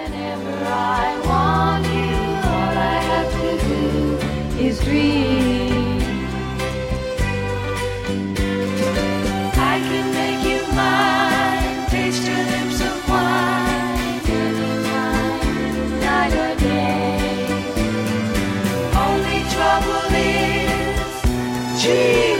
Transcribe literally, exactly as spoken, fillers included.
Whenever I want you, all I have to do is dream. I can make you mine, taste your lips of wine, anytime, night or day. Only trouble is dreaming.